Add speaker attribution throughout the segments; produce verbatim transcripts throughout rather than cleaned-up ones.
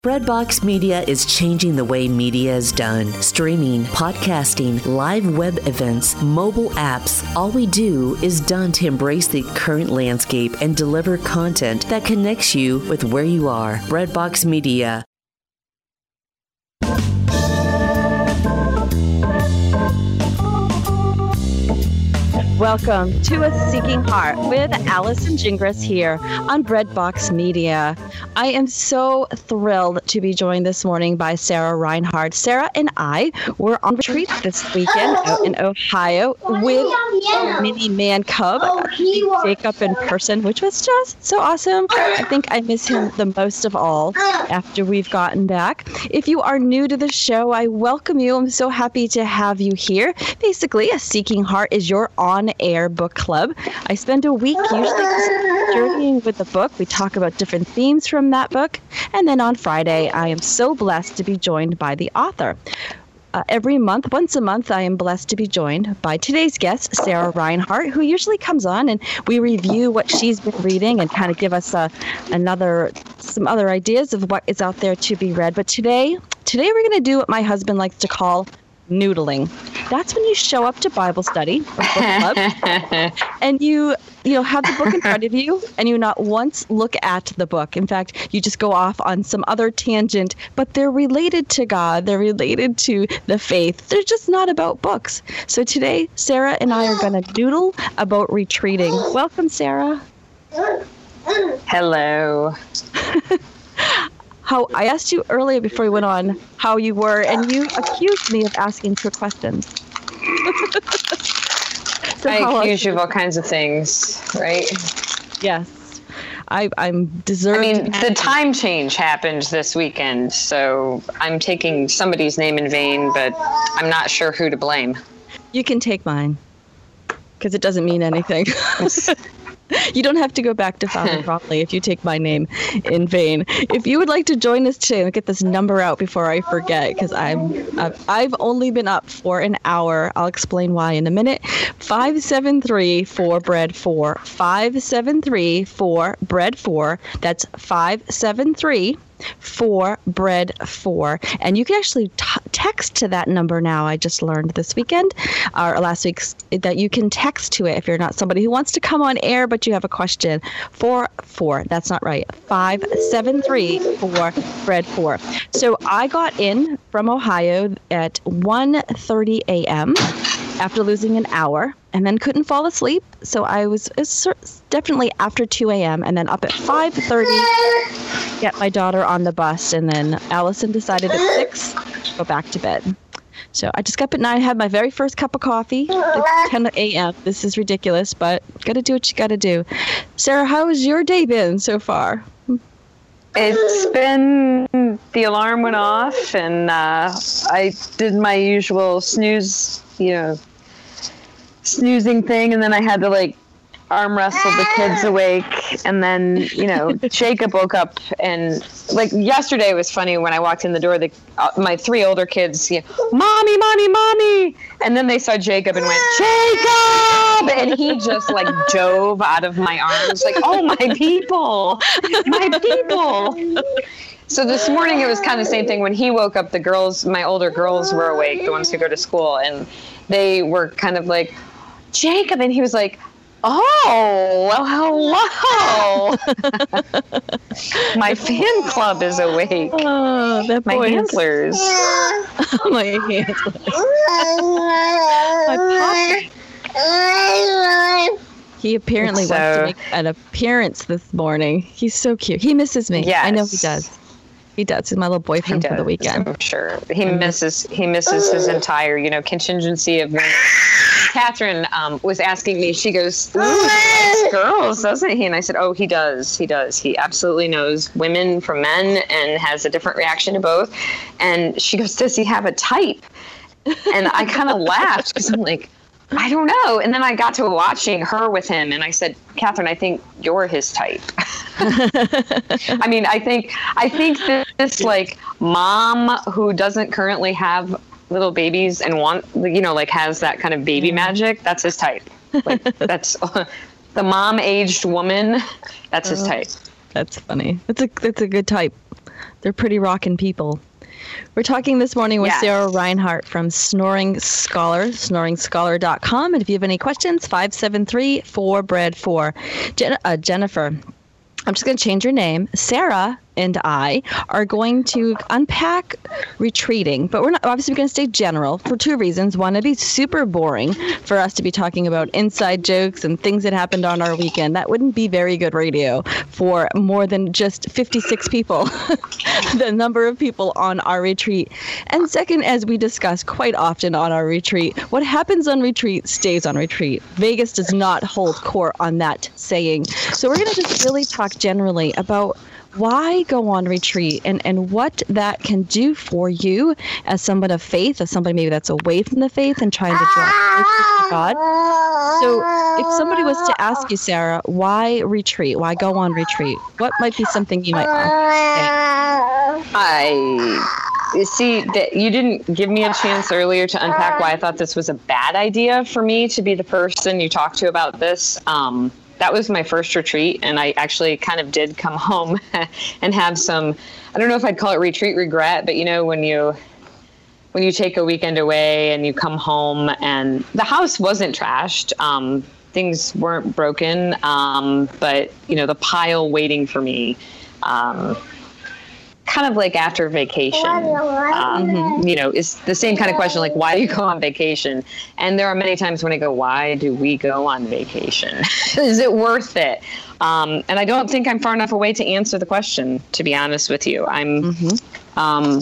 Speaker 1: Breadbox Media is changing the way media is done. Streaming, podcasting, live web events, mobile apps. All we do is done to embrace the current landscape and deliver content that connects you with where you are. Breadbox Media.
Speaker 2: Welcome to A Seeking Heart with Allison Gingras here on Breadbox Media. I am so thrilled to be joined this morning by Sarah Reinhardt. Sarah and I were on retreat this weekend out in Ohio with mini man cub, Jacob in person, which was just so awesome. I think I miss him the most of all after we've gotten back. If you are new to the show, I welcome you. I'm so happy to have you here. Basically, A Seeking Heart is your on air book club. I spend a week usually journeying with the book. We talk about different themes from that book. And then on Friday, I am so blessed to be joined by the author. Uh, every month, once a month, I am blessed to be joined by today's guest, Sarah Reinhardt, who usually comes on and we review what she's been reading and kind of give us uh, another, some other ideas of what is out there to be read. But today, today we're going to do what my husband likes to call noodling. That's when you show up to Bible study or book club and you you know have the book in front of you and you not once look at the book. In fact, you just go off on some other tangent, but they're related to God. They're related to the faith. They're just not about books. So today, Sarah and I are going to noodle about retreating. Welcome, Sarah.
Speaker 3: Hello.
Speaker 2: How I asked you earlier before we went on how you were, and you accused me of asking for questions.
Speaker 3: So I accuse you of all kinds of things, right?
Speaker 2: Yes. I, I'm deserved.
Speaker 3: I mean, the time change happened this weekend, so I'm taking somebody's name in vain, but I'm not sure who to blame.
Speaker 2: You can take mine, because it doesn't mean anything. You don't have to go back to Father Cromley if you take my name in vain. If you would like to join us today, let me get this number out before I forget, because I'm I've, I've only been up for an hour. I'll explain why in a minute. five seven three four bread four. five seven three four bread four. That's five seven three four bread four. And you can actually t- text to that number now. I just learned this weekend or last week that you can text to it if you're not somebody who wants to come on air but you have a question. Four four. That's not right. five seven three four bread four. So I got in from Ohio at one thirty a.m. after losing an hour and then couldn't fall asleep. So I was, it was definitely after two a.m. and then up at five thirty, get my daughter on the bus. And then Allison decided at six to go back to bed. So I just got up at nine, had my very first cup of coffee at ten a.m. This is ridiculous, but got to do what you got to do. Sarah, how has your day been so far?
Speaker 3: It's been, the alarm went off and uh, I did my usual snooze, you know, snoozing thing, and then I had to like arm wrestle the kids awake, and then you know Jacob woke up, and like yesterday was funny when I walked in the door. The uh, my three older kids, you know, mommy, mommy, mommy, and then they saw Jacob and went Jacob, and he just like dove out of my arms like, oh my people, my people. So this morning it was kind of the same thing. When he woke up, the girls, my older girls were awake, the ones who go to school, and they were kind of like, Jacob, and he was like, oh, well, hello. My fan club is awake.
Speaker 2: Oh, that
Speaker 3: my
Speaker 2: boy
Speaker 3: handlers.
Speaker 2: Is... my handlers. my puppy. He apparently so... wants to make an appearance this morning. He's so cute. He misses me.
Speaker 3: Yes.
Speaker 2: I know he does. He does. He's my little boyfriend
Speaker 3: does,
Speaker 2: for the weekend.
Speaker 3: I'm sure. He misses he misses his entire, you know, contingency of women. Catherine um, was asking me, she goes, ooh, he likes girls, doesn't he? And I said, oh, he does. He does. He absolutely knows women from men and has a different reaction to both. And she goes, does he have a type? And I kind of laughed because I'm like, I don't know. And then I got to watching her with him, and I said, Catherine, I think you're his type. I mean, I think I think this like mom who doesn't currently have little babies and want, you know, like has that kind of baby magic, that's his type. Like that's uh, the mom aged woman. That's his type.
Speaker 2: That's funny. That's a that's a good type. They're pretty rockin' people. We're talking this morning with
Speaker 3: yes.
Speaker 2: Sarah Reinhardt from Snoring Scholar, snoring scholar dot com. And if you have any questions, five seven three, four, B R E A D four. Jen- uh, Jennifer, I'm just going to change your name. Sarah and I are going to unpack retreating, but we're not obviously we're going to stay general for two reasons. One, it'd be super boring for us to be talking about inside jokes and things that happened on our weekend. That wouldn't be very good radio for more than just fifty-six people, the number of people on our retreat. And second, as we discuss quite often on our retreat, what happens on retreat stays on retreat. Vegas does not hold court on that saying. So we're going to just really talk generally about why go on retreat and, and what that can do for you as someone of faith, as somebody maybe that's away from the faith and trying to draw closer to God. So if somebody was to ask you, Sarah, why retreat? Why go on retreat? What might be something you might want to say?
Speaker 3: I see that you didn't give me a chance earlier to unpack why I thought this was a bad idea for me to be the person you talked to about this. Um, That was my first retreat, and I actually kind of did come home and have some, I don't know if I'd call it retreat regret, but you know, when you when you take a weekend away and you come home and the house wasn't trashed, um, things weren't broken, um, but you know, the pile waiting for me, um, kind of like after vacation, um, you know, it's the same kind of question, like, why do you go on vacation? And there are many times when I go, why do we go on vacation? Is it worth it? Um, and I don't think I'm far enough away to answer the question, to be honest with you. I'm mm-hmm. um,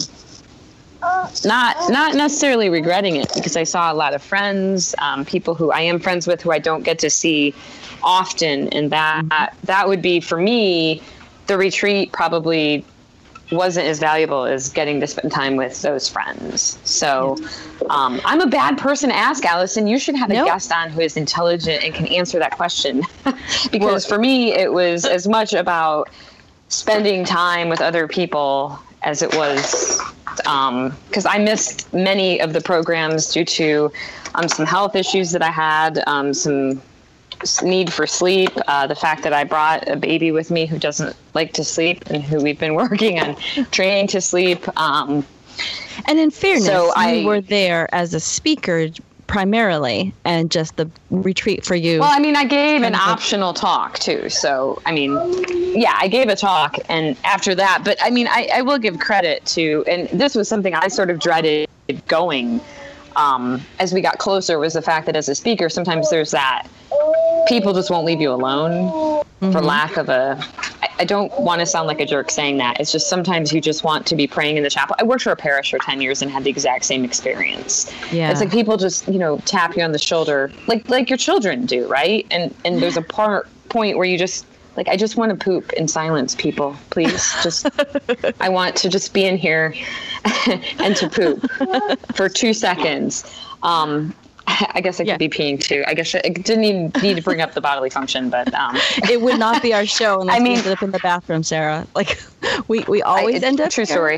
Speaker 3: not not necessarily regretting it, because I saw a lot of friends, um, people who I am friends with who I don't get to see often. And that that would be, for me, the retreat probably wasn't as valuable as getting to spend time with those friends. So um, I'm a bad person to ask, Allison. You should have a nope. guest on who is intelligent and can answer that question. Because well, for me, it was as much about spending time with other people as it was, because um, I missed many of the programs due to um, some health issues that I had, um, some need for sleep, uh, the fact that I brought a baby with me who doesn't like to sleep and who we've been working on training to sleep. Um,
Speaker 2: and in fairness,
Speaker 3: so
Speaker 2: you
Speaker 3: I,
Speaker 2: were there as a speaker primarily, and just the retreat for you.
Speaker 3: Well, I mean, I gave an optional talk too. So, I mean, yeah, I gave a talk, and after that, but I mean, I, I will give credit to, and this was something I sort of dreaded going um, as we got closer, was the fact that as a speaker, sometimes there's that people just won't leave you alone mm-hmm. for lack of a, I, I don't want to sound like a jerk saying that. It's just sometimes you just want to be praying in the chapel. I worked for a parish for ten years and had the exact same experience. Yeah. It's like people just, you know, tap you on the shoulder like, like your children do. Right. And, and there's a part point where you just like, I just want to poop in silence, people, please. Just, I want to just be in here and to poop for two seconds. Um, I guess I could yeah. be peeing too. I guess I didn't even need to bring up the bodily function, but um,
Speaker 2: it would not be our show unless I mean, we ended up in the bathroom, Sarah. Like we, we always I, end up.
Speaker 3: True
Speaker 2: here.
Speaker 3: Story.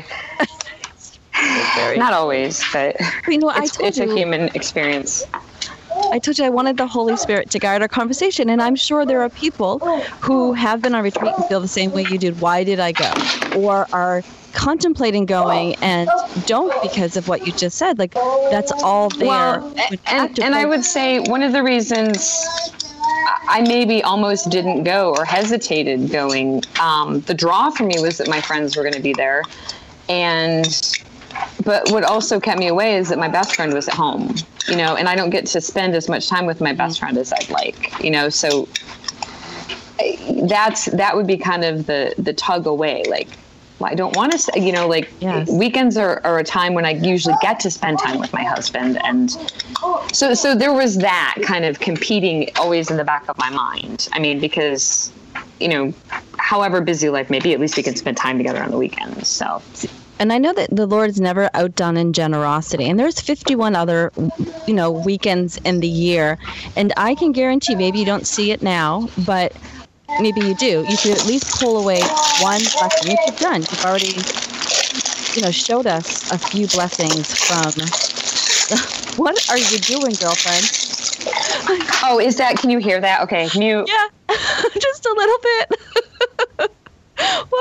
Speaker 3: Not always, but
Speaker 2: you know,
Speaker 3: it's,
Speaker 2: I told
Speaker 3: it's
Speaker 2: you,
Speaker 3: a human experience.
Speaker 2: I told you I wanted the Holy Spirit to guide our conversation, and I'm sure there are people who have been on retreat and feel the same way you did. Why did I go? Or are contemplating going and don't because of what you just said. Like, that's all there.
Speaker 3: Well, and, and I would say one of the reasons I maybe almost didn't go or hesitated going, um, the draw for me was that my friends were going to be there. And but what also kept me away is that my best friend was at home, you know, and I don't get to spend as much time with my best friend as I'd like, you know, so that's, that would be kind of the, the tug away. Like, well, I don't want to, you know, like yes. weekends are, are a time when I usually get to spend time with my husband. And so, so there was that kind of competing always in the back of my mind. I mean, because, you know, however busy life may be, at least we can spend time together on the weekends. So.
Speaker 2: And I know that the Lord is never outdone in generosity. And there's fifty-one other, you know, weekends in the year. And I can guarantee, maybe you don't see it now, but maybe you do. You should at least pull away one blessing, which you've done. You've already, you know, showed us a few blessings from. What are you doing, girlfriend?
Speaker 3: Oh, is that? Can you hear that? Okay, mute.
Speaker 2: Yeah, just a little bit. What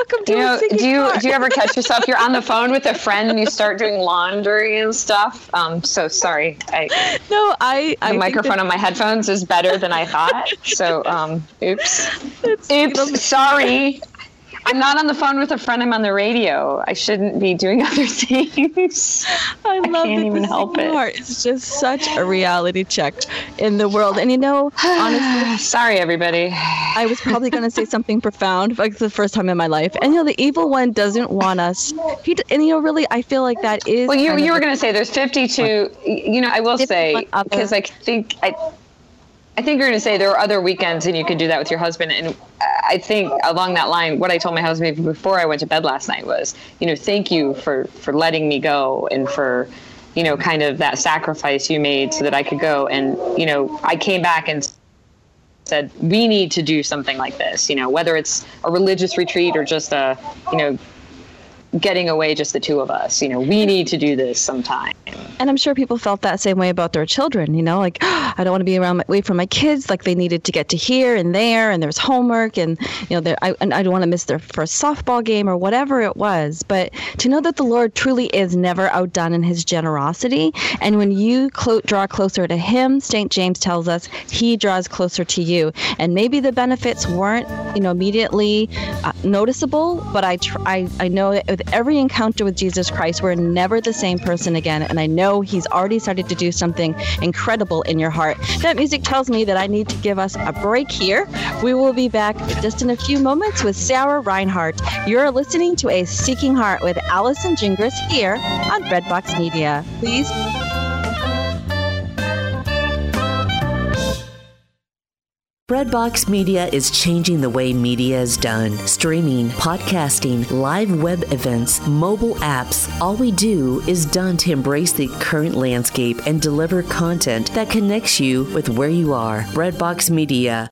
Speaker 2: Welcome to
Speaker 3: you know,
Speaker 2: a singing
Speaker 3: do you
Speaker 2: heart.
Speaker 3: do you ever catch yourself? You're on the phone with a friend and you start doing laundry and stuff. Um, so sorry. I,
Speaker 2: no, I.
Speaker 3: the
Speaker 2: I
Speaker 3: microphone
Speaker 2: that,
Speaker 3: on my headphones is better than I thought. So, um, oops.
Speaker 2: It's,
Speaker 3: Oops. Sorry. I'm not on the phone with a friend. I'm on the radio. I shouldn't be doing other things.
Speaker 2: I love
Speaker 3: can't
Speaker 2: that
Speaker 3: even
Speaker 2: the
Speaker 3: help
Speaker 2: singing
Speaker 3: it.
Speaker 2: heart is just such a reality check in the world. And you know, honestly,
Speaker 3: sorry, everybody.
Speaker 2: I was probably going to say something profound, like the first time in my life. And you know, the evil one doesn't want us. He, and you know, really, I feel like that is.
Speaker 3: Well, you you were going to say there's fifty-two. You know, I will say because I think I. I think you're going to say there are other weekends and you could do that with your husband. And I think along that line, what I told my husband before I went to bed last night was, you know, thank you for, for letting me go and for, you know, kind of that sacrifice you made so that I could go. And, you know, I came back and said, we need to do something like this, you know, whether it's a religious retreat or just a, you know, getting away, just the two of us, you know, we need to do this sometime.
Speaker 2: And I'm sure people felt that same way about their children, you know, like, oh, I don't want to be around my, away from my kids. Like they needed to get to here and there, and there's homework, and, you know, I, and I don't want to miss their first softball game or whatever it was. But to know that the Lord truly is never outdone in his generosity. And when you clo- draw closer to him, Saint James tells us he draws closer to you. And maybe the benefits weren't, you know, immediately uh, noticeable, but I, tr- I, I know that with every encounter with Jesus Christ, we're never the same person again. And I know he's already started to do something incredible in your heart. That music tells me that I need to give us a break here. We will be back just in a few moments with Sarah Reinhardt. You're listening to A Seeking Heart with Allison Gingras here on Redbox Media. Please.
Speaker 1: Redbox Media is changing the way media is done. Streaming, podcasting, live web events, mobile apps. All we do is done to embrace the current landscape and deliver content that connects you with where you are. Redbox Media.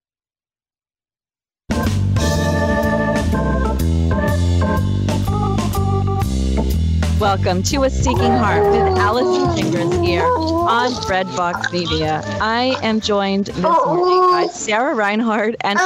Speaker 2: Welcome to A Seeking Heart with Allison Gingras here on Redbox Media. I am joined this morning by Sarah Reinhardt and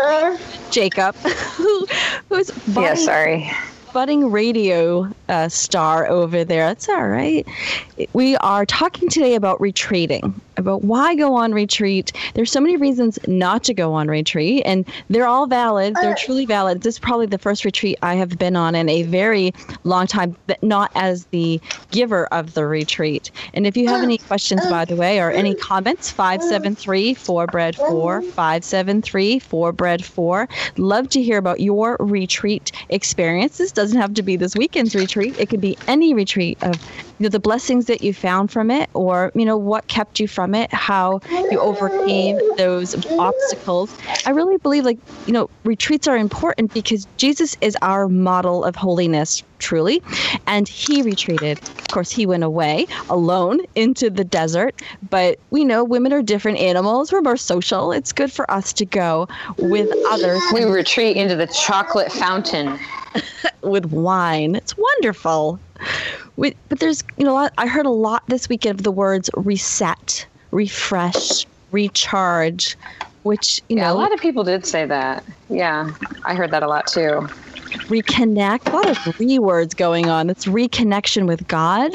Speaker 2: Jacob, who who's budding,
Speaker 3: yeah, sorry.
Speaker 2: budding radio uh, star over there. That's all right. We are talking today about retreating, about why go on retreat. There's so many reasons not to go on retreat, and they're all valid. They're truly valid. This is probably the first retreat I have been on in a very long time, but not as the giver of the retreat. And if you have any questions, by the way, or any comments, five seven three, four bread four, five seven three, four bread four. Love to hear about your retreat experience. This doesn't have to be this weekend's retreat. It could be any retreat of, you know, the blessings that you found from it, or, you know, what kept you from it, how you overcame those obstacles. I really believe, like, you know, retreats are important because Jesus is our model of holiness, truly. And he retreated. Of course, he went away alone into the desert. But we know women are different animals. We're more social. It's good for us to go with others.
Speaker 3: We retreat into the chocolate fountain.
Speaker 2: With wine. It's wonderful. We, but there's, you know, I heard a lot this weekend of the words reset, refresh, recharge, which, you
Speaker 3: Yeah,
Speaker 2: know,
Speaker 3: a lot of people did say that. Yeah, I heard that a lot too.
Speaker 2: reconnect, a lot of re words going on. It's reconnection with God.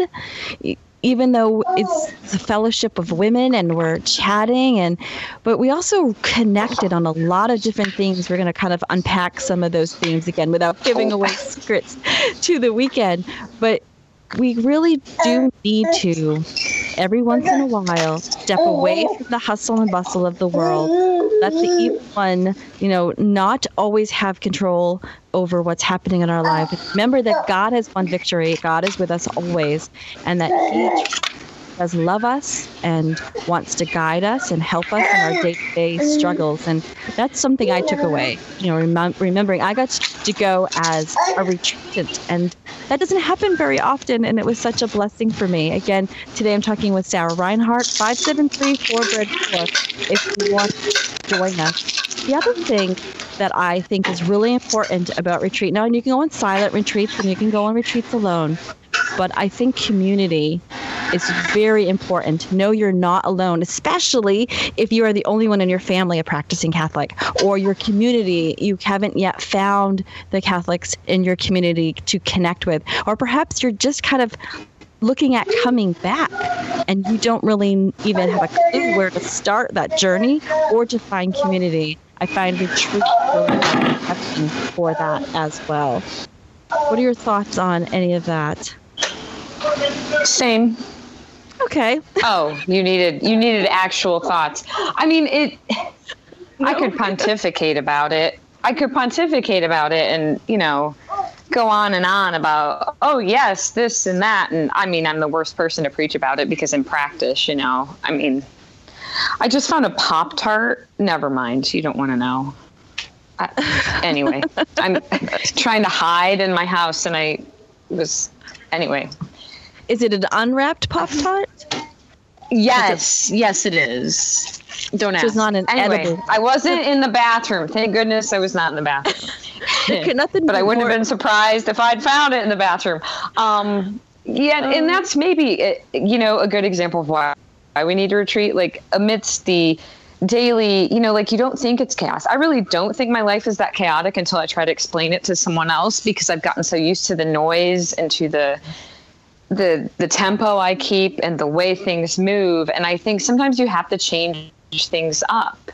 Speaker 2: Even though it's a fellowship of women and we're chatting, and but we also connected on a lot of different things. We're going to kind of unpack some of those themes again without giving away secrets to the weekend. But we really do need to, every once in a while, step away from the hustle and bustle of the world. Let the evil one, you know, not always have control over what's happening in our life. Remember that God has won victory. God is with us always, and that he does love us and wants to guide us and help us in our day-to-day struggles. And that's something I took away, you know, rem- remembering I got to go as a retreatant, and that doesn't happen very often, and it was such a blessing for me. Again, today I'm talking with Sarah Reinhardt, five seven three, four bread four, if you want to join us. The other thing that I think is really important about retreat, now, and you can go on silent retreats and you can go on retreats alone, but I think community is very important. Know you're not alone, especially if you are the only one in your family a practicing Catholic, or your community, you haven't yet found the Catholics in your community to connect with, or perhaps you're just kind of looking at coming back and you don't really even have a clue where to start that journey or to find community. I find retreat really helpful for that as well. What are your thoughts on any of that?
Speaker 3: Same.
Speaker 2: Okay.
Speaker 3: Oh, you needed you needed actual thoughts. I mean, it. No. I could pontificate about it. I could pontificate about it, and you know, go on and on about, oh yes, this and that, and I mean, I'm the worst person to preach about it because in practice, you know, I mean, I just found a Pop-Tart. Never mind. You don't want to know. I, anyway, I'm trying to hide in my house, and I was anyway.
Speaker 2: Is it an unwrapped Pop-Tart?
Speaker 3: Yes, it, yes, it is. Don't ask.
Speaker 2: It's not an
Speaker 3: anyway,
Speaker 2: edible.
Speaker 3: I wasn't in the bathroom. Thank goodness I was not in the bathroom.
Speaker 2: Nothing
Speaker 3: but I wouldn't
Speaker 2: more.
Speaker 3: have been surprised if I'd found it in the bathroom. Um, yeah, um, and that's maybe, you know, a good example of why we need to retreat, like amidst the daily, you know, like you don't think it's chaos. I really don't think my life is that chaotic until I try to explain it to someone else, because I've gotten so used to the noise and to the the the tempo I keep and the way things move. And I think sometimes you have to change things up.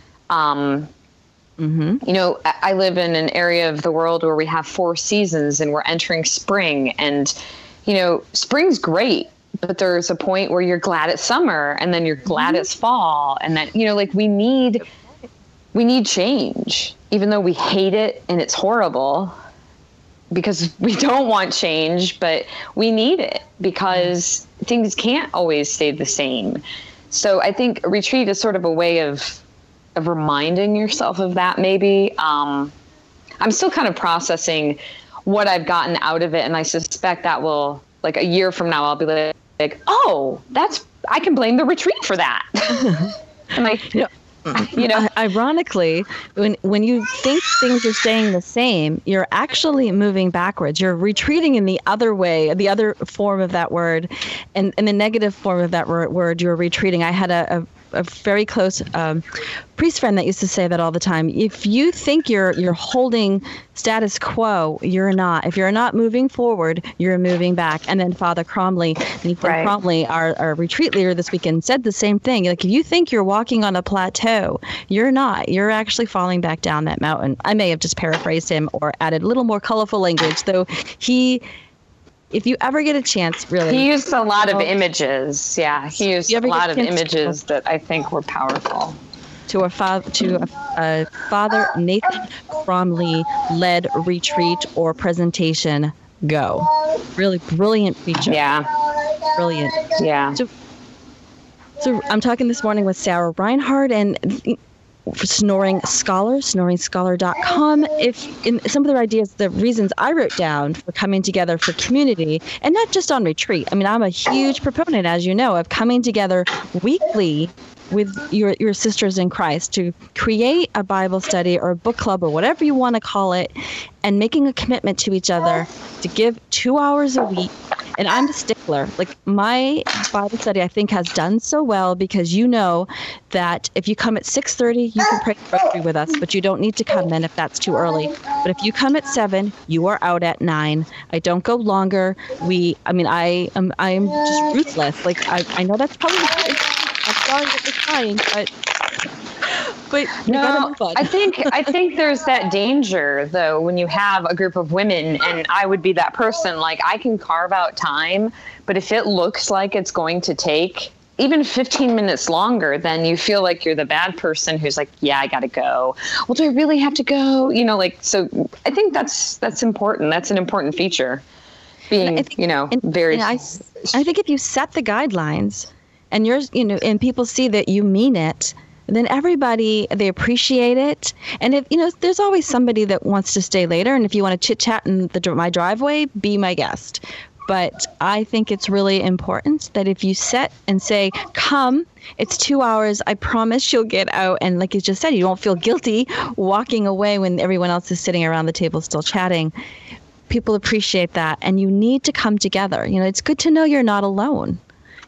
Speaker 3: Um, mm-hmm. You know, I, I live in an area of the world where we have four seasons and we're entering spring. And, you know, spring's great, but there's a point where you're glad it's summer and then you're glad mm-hmm. it's fall. And then, you know, like we need, we need change, even though we hate it and it's horrible because we don't want change, but we need it because things can't always stay the same. So I think a retreat is sort of a way of, of reminding yourself of that. Maybe um, I'm still kind of processing what I've gotten out of it. And I suspect that will, like a year from now, I'll be like, like oh, that's, I can blame the retreat for that. And like,
Speaker 2: yeah. You know, ironically, when when you think things are staying the same, you're actually moving backwards. You're retreating in the other way, the other form of that word, and in the negative form of that word, you're retreating. I had a, a, a very close um, priest friend that used to say that all the time. If you think you're you're holding status quo, you're not. If you're not moving forward, you're moving back. And then Father Cromley, Nathan right. Cromley, our, our retreat leader this weekend, said the same thing. Like, if you think you're walking on a plateau, you're not. You're actually falling back down that mountain. I may have just paraphrased him or added a little more colorful language, though he, if you ever get a chance, really.
Speaker 3: He used a lot of images. Yeah, he used a lot of images that I think were powerful.
Speaker 2: To a father, to a, a Father Nathan Cromley led retreat or presentation. Go, really brilliant feature.
Speaker 3: Yeah,
Speaker 2: brilliant.
Speaker 3: Yeah.
Speaker 2: So, so I'm talking this morning with Sarah Reinhardt and Snoring Scholar, snoring scholar dot com. If in some of the ideas, the reasons I wrote down for coming together for community, and not just on retreat. I mean, I'm a huge proponent, as you know, of coming together weekly with your, your sisters in Christ to create a Bible study or a book club or whatever you want to call it, and making a commitment to each other to give two hours a week. And I'm a stickler. Like, my Bible study, I think, has done so well because you know that if you come at six thirty, you can pray the rosary with us, but you don't need to come then if that's too early. But if you come at seven, you are out at nine. I don't go longer. We, I mean, I am, I am just ruthless. Like, I, I know that's probably, I'm sorry that you're trying, but but
Speaker 3: no, I think I think there's that danger though when you have a group of women, and I would be that person. Like, I can carve out time, but if it looks like it's going to take even fifteen minutes longer, then you feel like you're the bad person who's like, yeah, I got to go. Well, do I really have to go? You know, like, so I think that's that's important. That's an important feature. Being, think, you know,
Speaker 2: and,
Speaker 3: very.
Speaker 2: And I, I think if you set the guidelines, and you're, you know, and people see that you mean it, then everybody, they appreciate it. And if, you know, there's always somebody that wants to stay later. And if you want to chit chat in the, my driveway, be my guest. But I think it's really important that if you set and say, come, it's two hours, I promise you'll get out. And like you just said, you won't feel guilty walking away when everyone else is sitting around the table still chatting. People appreciate that. And you need to come together. You know, it's good to know you're not alone.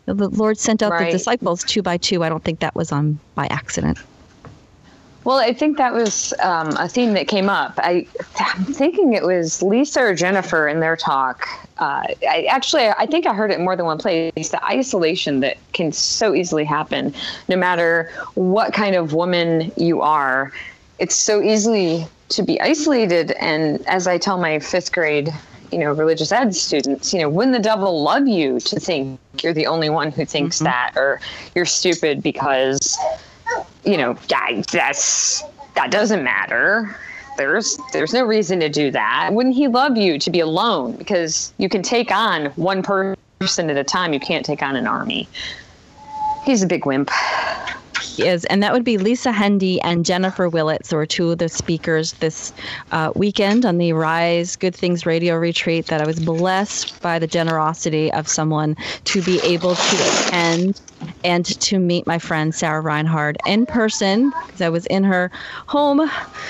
Speaker 2: The Lord sent out
Speaker 3: Right.
Speaker 2: the disciples two by two. I don't think that was on by accident.
Speaker 3: Well, I think that was um, a theme that came up. I, I'm thinking it was Lisa or Jennifer in their talk. Uh, I actually, I think I heard it in more than one place. The isolation that can so easily happen, no matter what kind of woman you are. It's so easy to be isolated. And as I tell my fifth grade, you know, religious ed students, you know, wouldn't the devil love you to think you're the only one who thinks mm-hmm. that, or you're stupid because, you know, that's, that doesn't matter. There's, there's no reason to do that. Wouldn't he love you to be alone? Because you can take on one person at a time. You can't take on an army. He's a big wimp.
Speaker 2: Is, and that would be Lisa Hendy and Jennifer Willits, who are two of the speakers this uh, weekend on the Rise Good Things Radio Retreat, that I was blessed by the generosity of someone to be able to attend and to meet my friend Sarah Reinhard in person, because I was in her home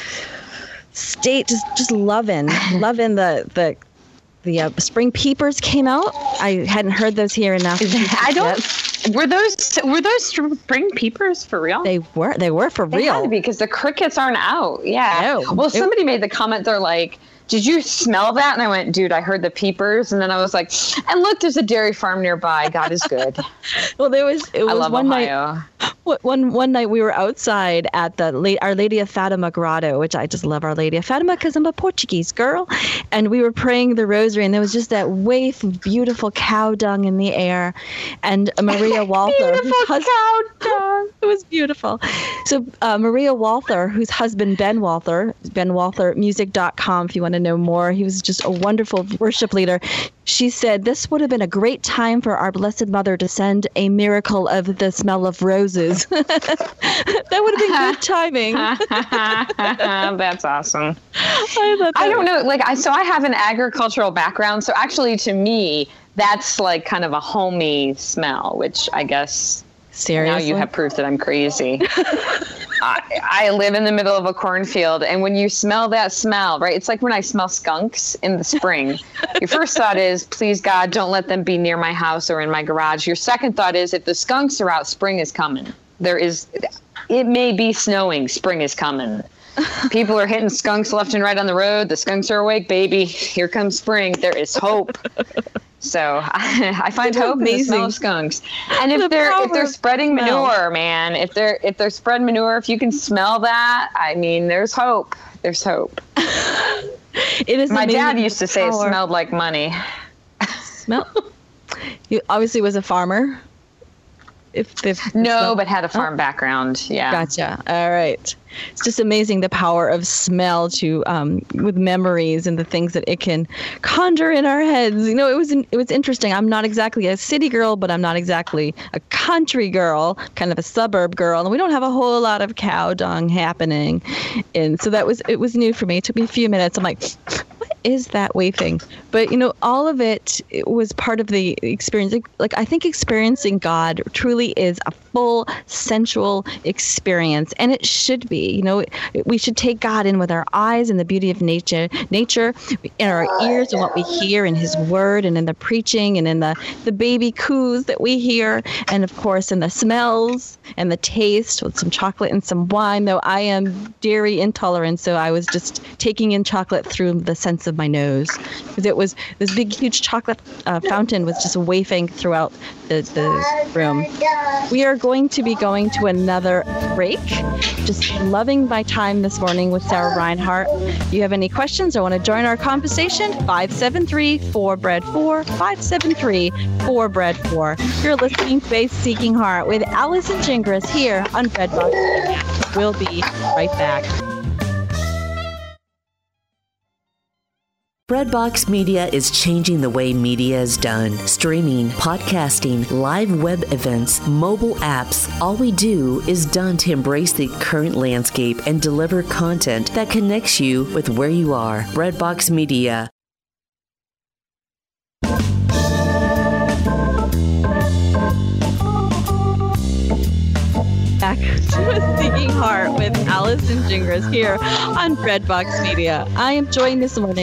Speaker 2: state, just just loving, loving the the the uh, spring peepers came out. I hadn't heard those here in Massachusetts.
Speaker 3: I don't.
Speaker 2: Yet.
Speaker 3: Were those were those spring peepers for real?
Speaker 2: They were. They were for
Speaker 3: They
Speaker 2: real.
Speaker 3: had to be, because the crickets aren't out. Yeah.
Speaker 2: No.
Speaker 3: Well,
Speaker 2: It-
Speaker 3: somebody made the comment. They're like, "Did you smell that?" And I went, "Dude, I heard the peepers." And then I was like, "And look, there's a dairy farm nearby. God is good."
Speaker 2: Well, there was. It
Speaker 3: I
Speaker 2: was
Speaker 3: love
Speaker 2: one night.
Speaker 3: Ohio.
Speaker 2: One one night we were outside at the La- Our Lady of Fatima Grotto, which I just love Our Lady of Fatima because I'm a Portuguese girl, and we were praying the rosary, and there was just that wave of beautiful cow dung in the air, and Maria Walther,
Speaker 3: Beautiful
Speaker 2: whose hus-
Speaker 3: cow dung.
Speaker 2: It was beautiful. So uh, Maria Walther, whose husband Ben Walther, ben walther music dot com, if you want to know more, he was just a wonderful worship leader. She said this would have been a great time for our Blessed Mother to send a miracle of the smell of roses. That would have been good timing.
Speaker 3: That's awesome.
Speaker 2: I, thought that
Speaker 3: I don't
Speaker 2: was-
Speaker 3: know. Like, I so I have an agricultural background, so actually, to me, that's like kind of a homey smell, which I guess
Speaker 2: Seriously?
Speaker 3: now you have proof that I'm crazy. I, I live in the middle of a cornfield, and when you smell that smell, right? It's like when I smell skunks in the spring. Your first thought is, please God, don't let them be near my house or in my garage. Your second thought is, if the skunks are out, spring is coming. There is, it may be snowing, spring is coming. People are hitting skunks left and right on the road. The skunks are awake, baby. Here comes spring. There is hope. So I, I find
Speaker 2: That's
Speaker 3: hope in the smell
Speaker 2: amazing.
Speaker 3: of skunks. And if
Speaker 2: The
Speaker 3: they're if
Speaker 2: power
Speaker 3: they're
Speaker 2: of
Speaker 3: spreading
Speaker 2: smell.
Speaker 3: manure, man, if they're if they're spreading manure, if you can smell that, I mean, there's hope. There's hope.
Speaker 2: It is
Speaker 3: My
Speaker 2: amazing
Speaker 3: dad used to say it
Speaker 2: power.
Speaker 3: smelled like money.
Speaker 2: Smell. He obviously was a farmer. If, if
Speaker 3: No, but had a farm background. Yeah.
Speaker 2: Gotcha. All right. It's just amazing the power of smell to um, with memories and the things that it can conjure in our heads. You know, it was it was interesting. I'm not exactly a city girl, but I'm not exactly a country girl, kind of a suburb girl, and we don't have a whole lot of cow dung happening. And so that was it was new for me. It took me a few minutes. I'm like, what is that wafting? But you know, all of it, it was part of the experience. Like, like I think experiencing God truly is a full sensual experience, and it should be. You know, we should take God in with our eyes and the beauty of nature, nature, in our ears and what we hear in His Word, and in the preaching, and in the the baby coos that we hear, and of course in the smells and the taste with some chocolate and some wine. Though I am dairy intolerant, so I was just taking in chocolate through the sense of my nose, because it was this big, huge chocolate uh, fountain was just wafting throughout the, the room. We are going to be going to another break. Just loving my time this morning with Sarah Reinhart. If you have any questions or want to join our conversation, five seven three, four bread four, five seven three, four bread four. You're listening to Faith Seeking Heart with Allison Gingras here on Breadbox. We'll be right back.
Speaker 1: Breadbox Media is changing the way media is done. Streaming, podcasting, live web events, mobile apps. All we do is done to embrace the current landscape and deliver content that connects you with where you are. Breadbox Media.
Speaker 2: Back to Seeking Heart with Allison Gingras here on Breadbox Media. I am joined this morning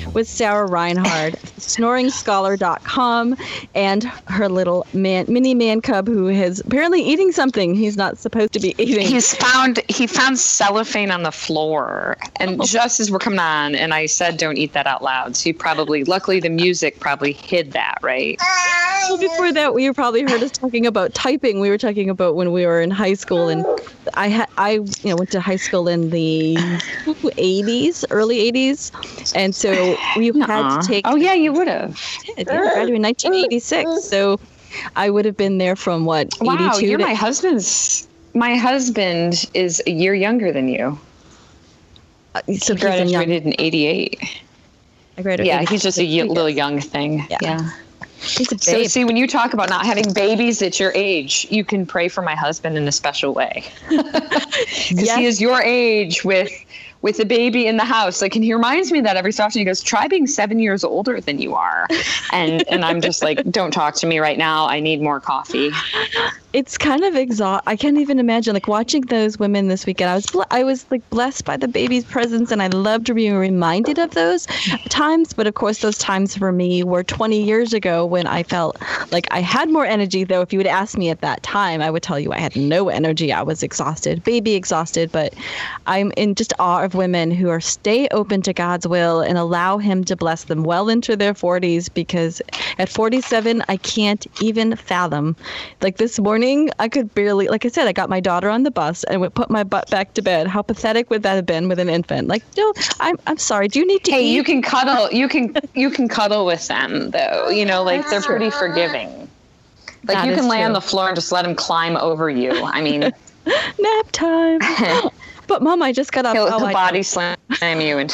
Speaker 2: with Sarah Reinhardt, snoring scholar dot com, and her little man, mini man cub who is apparently eating something he's not supposed to be eating.
Speaker 4: He's found he found cellophane on the floor, and oh. just as we're coming on, and I said, "Don't eat that out loud." So he probably, luckily, the music probably hid that, right?
Speaker 2: Well, before that, we probably heard us talking about typing. We were talking about when we were in high school, and I had I you know went to high school in the eighties, early eighties, and so we
Speaker 4: Nuh-uh.
Speaker 2: had to take.
Speaker 4: Oh yeah, you would have.
Speaker 2: I graduated in nineteen eighty-six, so I would have been there from what?
Speaker 4: Wow,
Speaker 2: eighty-two
Speaker 4: you're
Speaker 2: to-
Speaker 4: my husband's. My husband is a year younger than you.
Speaker 2: Uh, so
Speaker 4: he graduated in eighty-eight.
Speaker 2: I graduated.
Speaker 4: Yeah, he's just a y- little young thing. Yeah. yeah.
Speaker 2: He's a babe.
Speaker 4: So see, when you talk about not having babies at your age, you can pray for my husband in a special way. Because yes. he is your age with with a baby in the house. Like, and he reminds me of that every so often. He goes, try being seven years older than you are. And and I'm just like, don't talk to me right now. I need more coffee.
Speaker 2: It's kind of exhaust. I can't even imagine, like, watching those women this weekend. I was, ble- I was like blessed by the baby's presence, and I loved being reminded of those times. But of course, those times for me were twenty years ago when I felt like I had more energy. Though, if you would ask me at that time, I would tell you I had no energy. I was exhausted, baby exhausted. But I'm in just awe of women who are stay open to God's will and allow Him to bless them well into their forties. Because at forty-seven, I can't even fathom. Like this morning. I could barely, like I said, I got my daughter on the bus and would put my butt back to bed. How pathetic would that have been with an infant? Like, no, I'm I'm sorry. Do you need to?
Speaker 4: Hey,
Speaker 2: eat?
Speaker 4: you can cuddle. You can you can cuddle with them though. You know, like
Speaker 2: That's
Speaker 4: they're pretty
Speaker 2: true.
Speaker 4: forgiving. Like
Speaker 2: That
Speaker 4: you can lay
Speaker 2: true.
Speaker 4: on the floor and just let him climb over you. I mean,
Speaker 2: nap time. But Mom, I just got up.
Speaker 4: He'll,
Speaker 2: oh,
Speaker 4: he'll
Speaker 2: I
Speaker 4: body slam you, and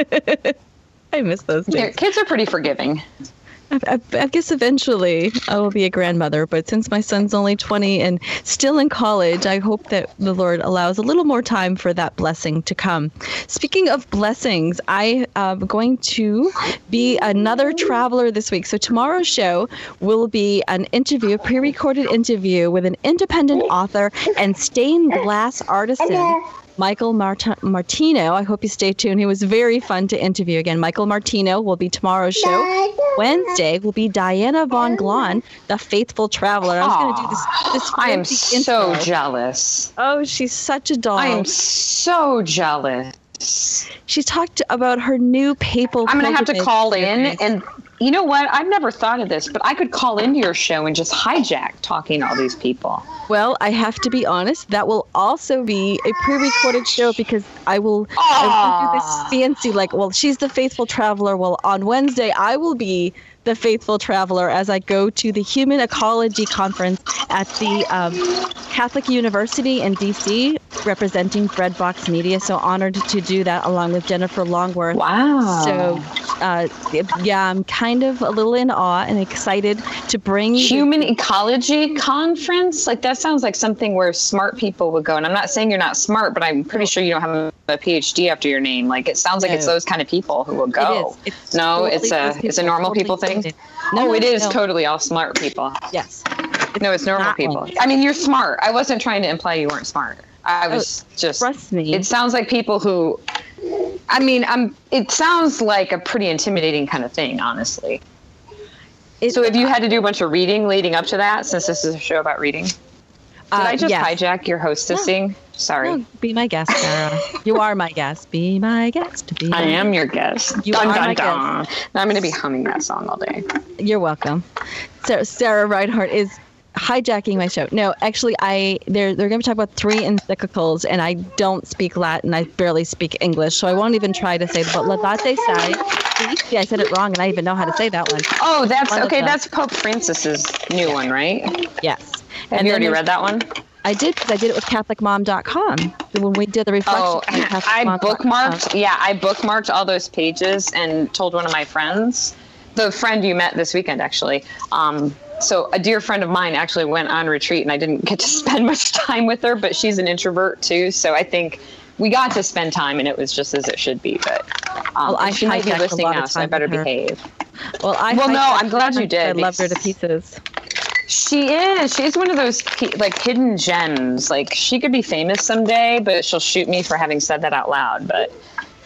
Speaker 2: I miss those days.
Speaker 4: yeah, kids are pretty forgiving.
Speaker 2: I, I, I guess eventually I will be a grandmother, but since my son's only twenty and still in college, I hope that the Lord allows a little more time for that blessing to come. Speaking of blessings, I am going to be another traveler this week. So tomorrow's show will be an interview, a pre-recorded interview with an independent author and stained glass artisan, Michael Mart- Martino. I hope you stay tuned. He was very fun to interview. Again, Michael Martino will be tomorrow's show. Wednesday will be Diana Von Glahn, the faithful traveler. I was going to do this. This
Speaker 4: I am
Speaker 2: fancy
Speaker 4: so
Speaker 2: intro.
Speaker 4: jealous.
Speaker 2: Oh, she's such a doll.
Speaker 4: I am so jealous.
Speaker 2: She talked about her new papal.
Speaker 4: I'm going to have to call in
Speaker 2: experience.
Speaker 4: and. You know what? I've never thought of this, but I could call into your show and just hijack talking to all these people.
Speaker 2: Well, I have to be honest. That will also be a pre-recorded show because I will, I will do this fancy, like, well, she's the faithful traveler. Well, on Wednesday, I will be the faithful traveler as I go to the Human Ecology Conference at the um, Catholic University in D C, representing Breadbox Media. So honored to do that along with Jennifer Longworth.
Speaker 4: Wow.
Speaker 2: So, uh, yeah, I'm kind of a little in awe and excited to bring
Speaker 4: Human Ecology Conference. Like that sounds like something where smart people would go. And I'm not saying you're not smart, but I'm pretty sure you don't have a P H D after your name. Like it sounds like no. It's those kind of people who will go.
Speaker 2: It is. It's
Speaker 4: no,
Speaker 2: totally
Speaker 4: it's a it's a normal
Speaker 2: totally
Speaker 4: people thing.
Speaker 2: No,
Speaker 4: oh,
Speaker 2: no,
Speaker 4: it is
Speaker 2: no.
Speaker 4: totally all smart people.
Speaker 2: Yes.
Speaker 4: It's no, it's normal people. One. I mean, you're smart. I wasn't trying to imply you weren't smart. I was oh, just.
Speaker 2: Trust me.
Speaker 4: It sounds like people who. I mean, I'm. It sounds like a pretty intimidating kind of thing, honestly. It, so, have you had to do a bunch of reading leading up to that? Since this is a show about reading, did uh, I just yes. hijack your hostessing? No. Sorry.
Speaker 2: No, be my guest, Sarah. You are my guest. Be my guest. Be my
Speaker 4: I am your guest.
Speaker 2: You
Speaker 4: dun,
Speaker 2: are
Speaker 4: dun,
Speaker 2: my
Speaker 4: dun.
Speaker 2: guest.
Speaker 4: Now I'm going to be humming that song all day.
Speaker 2: You're welcome. So Sarah Reinhardt is hijacking my show. No, actually, I they're they're going to talk about three encyclicals, and I don't speak Latin. I barely speak English, so I won't even try to say. But Laudate Si. Yeah, I said it wrong, and I even know how to say that one.
Speaker 4: Oh, that's
Speaker 2: one
Speaker 4: okay. That's Pope Francis's new one, right?
Speaker 2: Yes.
Speaker 4: Have
Speaker 2: and
Speaker 4: you already read that one?
Speaker 2: I did because I did it with Catholic Mom dot com when we did the reflection.
Speaker 4: Oh, I bookmarked. Yeah, I bookmarked all those pages and told one of my friends, the friend you met this weekend, actually. Um, so a dear friend of mine actually went on retreat, and I didn't get to spend much time with her, but she's an introvert too. So I think we got to spend time, and it was just as it should be. But um, well, I she might be listening now, so I better behave.
Speaker 2: Well, I
Speaker 4: well, no, I'm glad you did.
Speaker 2: I loved her to pieces.
Speaker 4: She is. She's one of those like hidden gems. Like she could be famous someday, but she'll shoot me for having said that out loud. But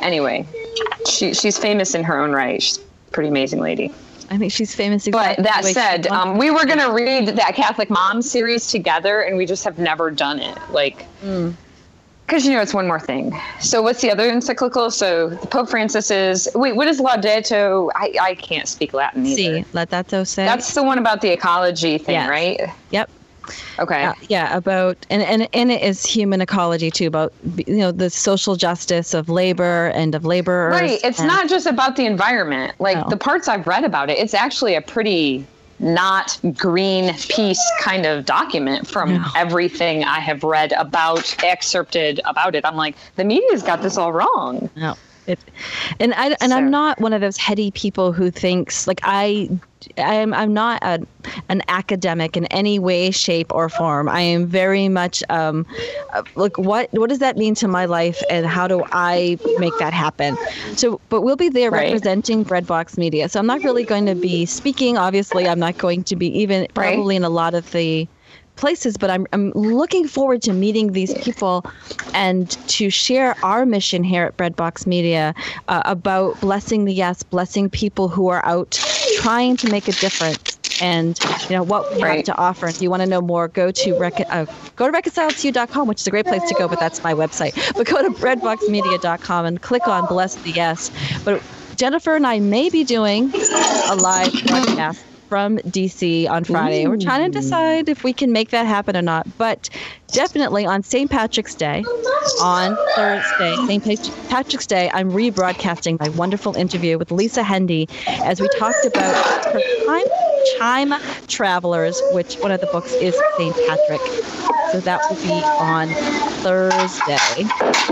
Speaker 4: anyway, she she's famous in her own right. She's a pretty amazing lady.
Speaker 2: I think she's famous.
Speaker 4: Exactly but that said, um, we were going to read that Catholic Mom series together, and we just have never done it. Like, because, mm. you know, it's one more thing. So what's the other encyclical? So the Pope Francis is, wait, what is Laudato? I, I can't speak Latin either.
Speaker 2: See, Laudato Si.
Speaker 4: That's the one about the ecology thing, yes. right?
Speaker 2: Yep.
Speaker 4: Okay.
Speaker 2: Uh, yeah, about and, and and it is human ecology too, about you know the social justice of labor and of laborers.
Speaker 4: Right. It's
Speaker 2: and,
Speaker 4: not just about the environment. Like
Speaker 2: no.
Speaker 4: the parts I've read about it, it's actually a pretty not green piece kind of document from no. everything I have read about, excerpted about it. I'm like, the media's got this all wrong.
Speaker 2: No. It, and I and so. I'm not one of those heady people who thinks like I I'm I'm not a, an academic in any way, shape, or form. I am very much um like what what does that mean to my life, and how do I make that happen? So, but we'll be there right. representing Breadbox Media. So I'm not really going to be speaking. Obviously, I'm not going to be even right. probably in a lot of the places, but I'm I'm looking forward to meeting these people and to share our mission here at Breadbox Media uh, about blessing the yes, blessing people who are out trying to make a difference, and you know what we right. have to offer. If you want to know more, go to rec- uh, go to reconcile to you dot com, which is a great place to go, but that's my website. But go to breadbox media dot com and click on Bless the Yes. But Jennifer and I may be doing a live broadcast from D C on Friday. Ooh. We're trying to decide if we can make that happen or not, but definitely on Saint Patrick's Day, on Thursday, Saint Patrick's Day, I'm rebroadcasting my wonderful interview with Lisa Hendy as we talked about her time, Chime Travelers, which one of the books is Saint Patrick. So that will be on Thursday.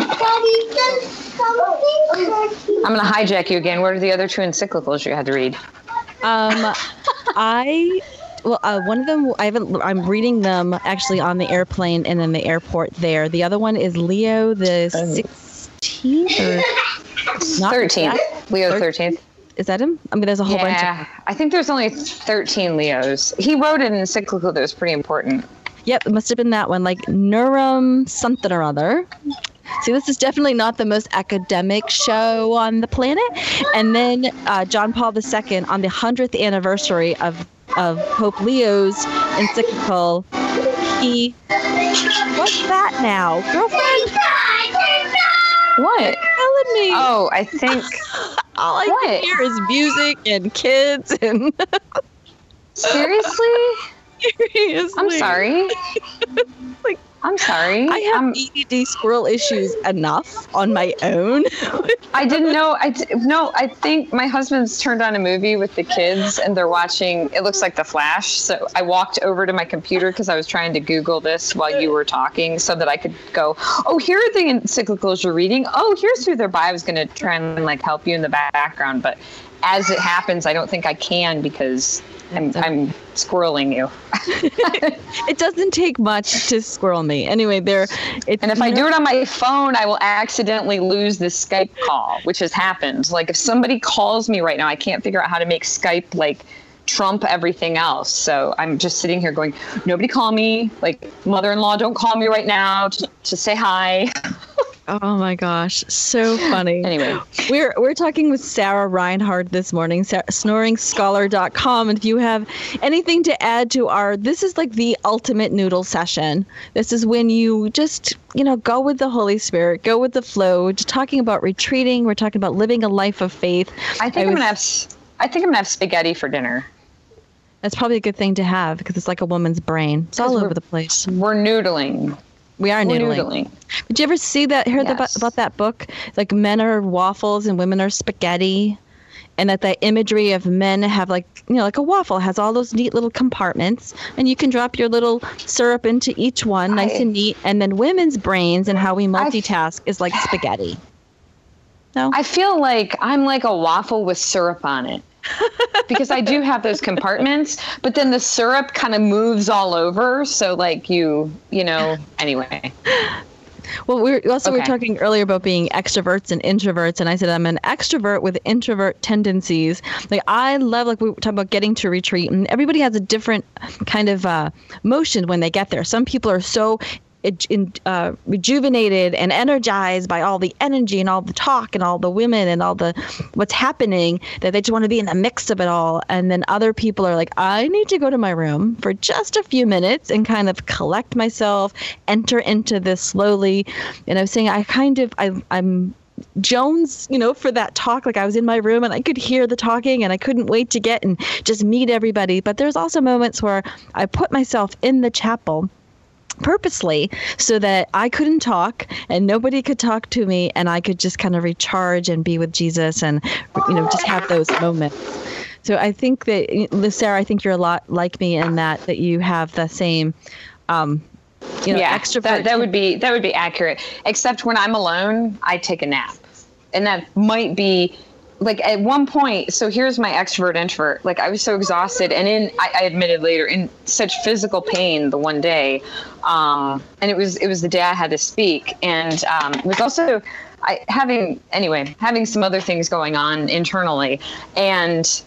Speaker 4: I'm going to hijack you again. What are the other two encyclicals you had to read?
Speaker 2: Um, I, well, uh, one of them, I haven't, I'm reading them actually on the airplane and in the airport there. The other one is Leo the sixteenth or not
Speaker 4: thirteenth. Leo thirteenth.
Speaker 2: Is that him? I mean, there's a whole
Speaker 4: yeah,
Speaker 2: bunch of
Speaker 4: Yeah, I think there's only thirteen Leos. He wrote an encyclical that was pretty important.
Speaker 2: Yep, it must have been that one, like Nurum something or other. See, this is definitely not the most academic show on the planet. And then uh, John Paul the Second, on the hundredth anniversary of, of Pope Leo's encyclical, he... What's that now? Girlfriend?
Speaker 4: What?
Speaker 2: Telling me.
Speaker 4: Oh, I think...
Speaker 2: All I
Speaker 4: what?
Speaker 2: can hear is music and kids and...
Speaker 4: Seriously?
Speaker 2: Seriously.
Speaker 4: I'm sorry.
Speaker 2: like,
Speaker 4: I'm sorry.
Speaker 2: I have
Speaker 4: I'm,
Speaker 2: A D D squirrel issues enough on my own.
Speaker 4: I didn't know. I d- no. I think my husband's turned on a movie with the kids, and they're watching. It looks like The Flash. So I walked over to my computer because I was trying to Google this while you were talking, so that I could go, oh, here are the encyclicals you're reading. Oh, here's who they're by. I was going to try and like help you in the background, but as it happens, I don't think I can because I'm, I'm squirreling you.
Speaker 2: It doesn't take much to squirrel me. Anyway, there. It's
Speaker 4: and if I do it on my phone, I will accidentally lose the Skype call, which has happened. Like if somebody calls me right now, I can't figure out how to make Skype like trump everything else. So I'm just sitting here going, nobody call me. Like mother-in-law, don't call me right now to, to say hi.
Speaker 2: Oh my gosh, so funny.
Speaker 4: Anyway,
Speaker 2: we're we're talking with Sarah Reinhardt this morning, snoring scholar dot com. And if you have anything to add to our, this is like the ultimate noodle session. This is when you just, you know, go with the Holy Spirit, go with the flow. We're just talking about retreating. We're talking about living a life of faith.
Speaker 4: I think I was, I'm gonna have. I think I'm gonna have spaghetti for dinner.
Speaker 2: That's probably a good thing to have because it's like a woman's brain. It's all over the place.
Speaker 4: We're noodling.
Speaker 2: We are noodling.
Speaker 4: noodling.
Speaker 2: Did you ever see that, heard yes. about, about that book? Like men are waffles and women are spaghetti. And that the imagery of men have like, you know, like a waffle has all those neat little compartments. And you can drop your little syrup into each one, nice I, and neat. And then women's brains and how we multitask I, is like spaghetti. No?
Speaker 4: I feel like I'm like a waffle with syrup on it. Because I do have those compartments, but then the syrup kind of moves all over. So like you, you know, anyway.
Speaker 2: Well, we were, also
Speaker 4: okay.
Speaker 2: we were talking earlier about being extroverts and introverts. And I said, I'm an extrovert with introvert tendencies. Like I love, like we were talking about getting to retreat, and everybody has a different kind of uh, motion when they get there. Some people are so uh, rejuvenated and energized by all the energy and all the talk and all the women and all the what's happening, that they just want to be in the mix of it all. And then other people are like, I need to go to my room for just a few minutes and kind of collect myself, enter into this slowly. And I was saying, I kind of, I, I'm Jones, you know, for that talk. Like I was in my room and I could hear the talking and I couldn't wait to get and just meet everybody. But there's also moments where I put myself in the chapel purposely so that I couldn't talk and nobody could talk to me, and I could just kind of recharge and be with Jesus and, you know, just have those moments. So I think that, Sarah, I think you're a lot like me in that, that you have the same, um, you know,
Speaker 4: yeah,
Speaker 2: extrovert.
Speaker 4: That, that would be, that would be accurate. Except when I'm alone, I take a nap. And that might be like at one point. So here's my extrovert introvert. Like I was so exhausted and in, I, I admitted later, in such physical pain the one day. Um, and it was, it was the day I had to speak. And um, it was also I having, anyway, having some other things going on internally. And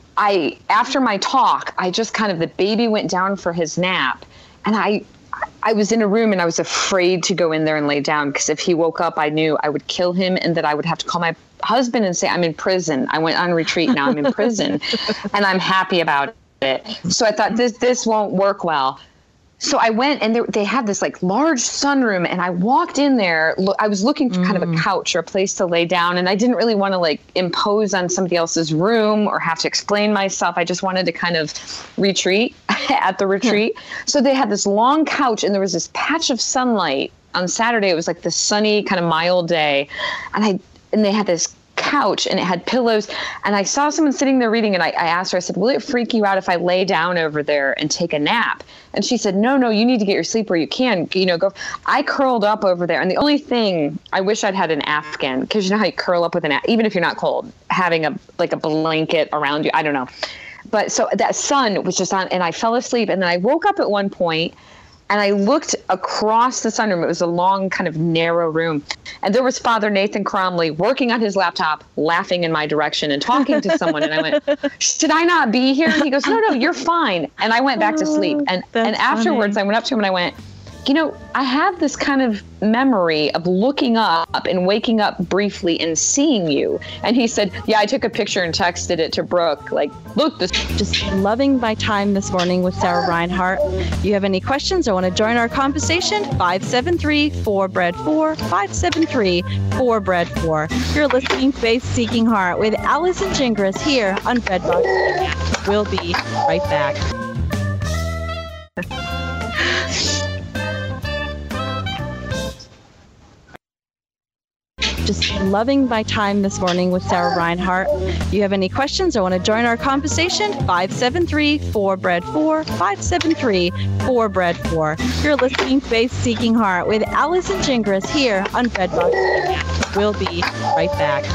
Speaker 4: I, after my talk, I just kind of, the baby went down for his nap, and I, I was in a room and I was afraid to go in there and lay down, because if he woke up, I knew I would kill him and that I would have to call my husband and say, I'm in prison. I went on retreat. Now I'm in prison and I'm happy about it. So I thought this, this won't work well. So I went, and there, they had this like large sunroom, and I walked in there. Lo- I was looking for mm. kind of a couch or a place to lay down, and I didn't really want to like impose on somebody else's room or have to explain myself. I just wanted to kind of retreat at the retreat. So they had this long couch, and there was this patch of sunlight on Saturday. It was like the sunny kind of mild day, and I and they had this couch and it had pillows, and I saw someone sitting there reading, and I, I asked her, I said, will it freak you out if I lay down over there and take a nap? And she said, no, no, you need to get your sleep where you can, you know, go. I curled up over there, and the only thing, I wish I'd had an Afghan, because you know how you curl up with an, even if you're not cold, having a like a blanket around you, I don't know. But so that sun was just on, and I fell asleep, and then I woke up at one point, and I looked across the sunroom. It was a long, kind of narrow room. And there was Father Nathan Cromley working on his laptop, laughing in my direction and talking to someone. And I went, should I not be here? And he goes, no, no, you're fine. And I went back to sleep. And
Speaker 2: That's
Speaker 4: and afterwards,
Speaker 2: funny.
Speaker 4: I went up to him and I went, you know, I have this kind of memory of looking up and waking up briefly and seeing you. And he said, yeah, I took a picture and texted it to Brooke. Like, look, this.
Speaker 2: Just loving my time this morning with Sarah Reinhardt. If you have any questions or want to join our conversation, five seven three, four bread four, five seven three, four bread four. You're listening to Faith Seeking Heart with Allison Gingras here on Breadbox. We'll be right back. Just loving my time this morning with Sarah Reinhardt. If you have any questions or want to join our conversation, five seven three, four bread four, five seven three, four bread four. You're listening to Faith Seeking Heart with Allison Gingras here on Breadbox. We'll be right back.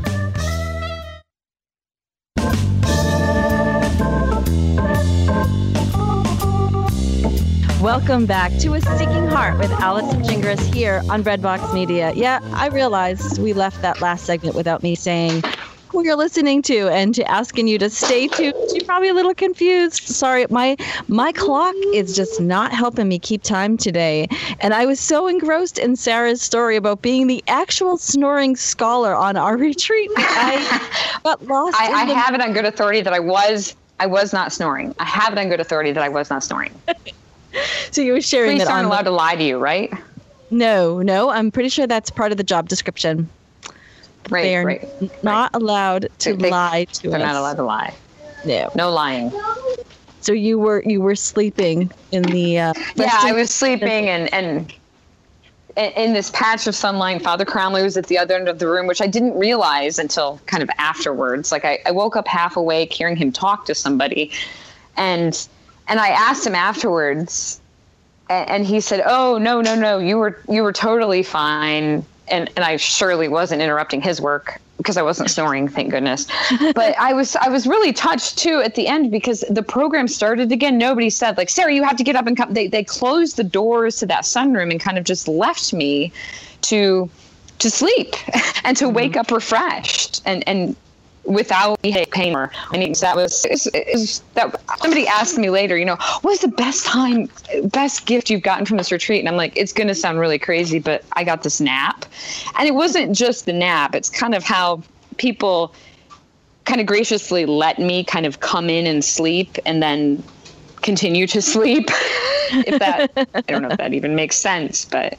Speaker 2: Welcome back to A Seeking Heart with Allison Gingras here on Breadbox Media. Yeah, I realized we left that last segment without me saying who you're listening to and to asking you to stay tuned. You're probably a little confused. Sorry, my my clock is just not helping me keep time today. And I was so engrossed in Sarah's story about being the actual snoring scholar on our retreat. I got lost.
Speaker 4: I,
Speaker 2: in
Speaker 4: I
Speaker 2: the-
Speaker 4: have it on good authority that I was I was not snoring. I have it on good authority that I was not snoring.
Speaker 2: So you were sharing
Speaker 4: Priests
Speaker 2: that
Speaker 4: aren't
Speaker 2: on
Speaker 4: allowed
Speaker 2: the-
Speaker 4: to lie to you, right?
Speaker 2: No, no, I'm pretty sure that's part of the job description.
Speaker 4: Right,
Speaker 2: They're
Speaker 4: right.
Speaker 2: n- not allowed to
Speaker 4: They-
Speaker 2: lie to
Speaker 4: They're
Speaker 2: us.
Speaker 4: not allowed to lie.
Speaker 2: No.
Speaker 4: No lying.
Speaker 2: So you were you were sleeping in the. Uh,
Speaker 4: Yeah, I
Speaker 2: resting-
Speaker 4: was sleeping, and and in this patch of sunlight, Father Cromley was at the other end of the room, which I didn't realize until kind of afterwards. Like I, I woke up half awake hearing him talk to somebody, and and I asked him afterwards, and, and he said, "Oh no, no, no, you were you were totally fine." And and I surely wasn't interrupting his work because I wasn't snoring, thank goodness. But I was I was really touched too at the end because the program started again. Nobody said like, Sarah, you have to get up and come. They they closed the doors to that sunroom and kind of just left me to to sleep and to wake up refreshed. And and without me paying more. I mean, that was it's, it's, that. Somebody asked me later, you know, what's the best time, best gift you've gotten from this retreat? And I'm like, it's going to sound really crazy, but I got this nap, and it wasn't just the nap. It's kind of how people kind of graciously let me kind of come in and sleep, and then continue to sleep. If that, I don't know if that even makes sense, but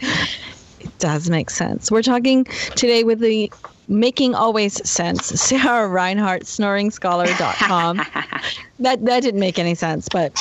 Speaker 2: it does make sense. We're talking today with the Making Always Sense, Sarah Reinhardt, snoring scholar dot com. that that didn't make any sense, but